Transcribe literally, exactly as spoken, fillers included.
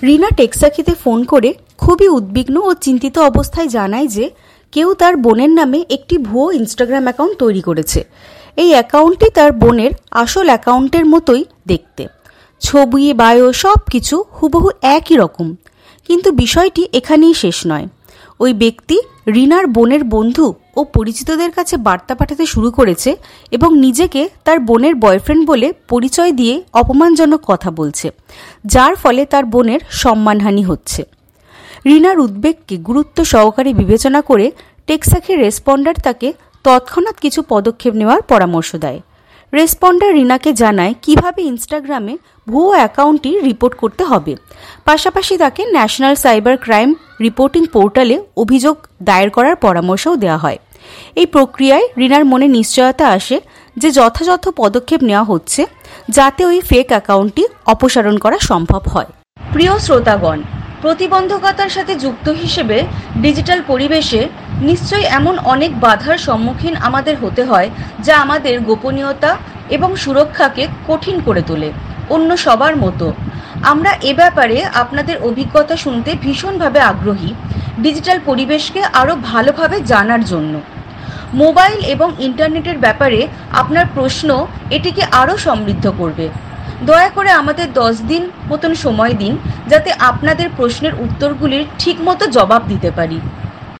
রিনা টেকসাখিতে phone করে খুবই উদ্বিগ্ন ও চিন্তিত অবস্থায় জানায় যে কেউ তার বোনের নামে একটি ভুয়ো ইনস্টাগ্রাম অ্যাকাউন্ট তৈরি করেছে। এই অ্যাকাউন্টটি তার বোনের আসল অ্যাকাউন্টের মতোই দেখতে, ছবি, বায়ো সব কিছু হুবহু একই রকম। কিন্তু বিষয়টি এখানেই শেষ নয়। ওই ব্যক্তি রিনার বোনের বন্ধু ও পরিচিতদের কাছে বার্তা পাঠাতে শুরু করেছে এবং নিজেকে তার বোনের বয়ফ্রেন্ড বলে পরিচয় দিয়ে অপমানজনক কথা বলছে, যার ফলে তার বোনের সম্মানহানি হচ্ছে। রিনার উদ্বেগকে গুরুত্ব সহকারে বিবেচনা করে টেকসাখের রেসপন্ডার তাকে তৎক্ষণাৎ কিছু পদক্ষেপ নেওয়ার পরামর্শ দেয়। রেসপন্ডার রিনাকে জানায় কিভাবে ইনস্টাগ্রামে ভুয়ো অ্যাকাউন্টটি রিপোর্ট করতে হবে। পাশাপাশি তাকে ন্যাশনাল সাইবার ক্রাইম রিপোর্টিং পোর্টালে অভিযোগ দায়ের করার পরামর্শও দেওয়া হয়। এই প্রক্রিয়ায় রিনার মনে নিশ্চয়তা আসে যে যথাযথ পদক্ষেপ নেওয়া হচ্ছে যাতে ওই ফেক অ্যাকাউন্টটি অপসারণ করা সম্ভব হয়। প্রিয় শ্রোতাগণ, প্রতিবন্ধকতার সাথে যুক্ত হিসেবে ডিজিটাল পরিবেশে নিশ্চয়ই এমন অনেক বাধার সম্মুখীন আমাদের হতে হয় যা আমাদের গোপনীয়তা এবং সুরক্ষাকে কঠিন করে তোলে। অন্য সবার মতো আমরা এ ব্যাপারে আপনাদের অভিজ্ঞতা শুনতে ভীষণভাবে আগ্রহী, ডিজিটাল পরিবেশকে আরও ভালোভাবে জানার জন্য। মোবাইল এবং ইন্টারনেটের ব্যাপারে আপনার প্রশ্ন এটিকে আরও সমৃদ্ধ করবে। দয়া করে আমাদের দশ দিন মতন সময় দিন যাতে আপনাদের প্রশ্নের উত্তরগুলির ঠিকমতো জবাব দিতে পারি।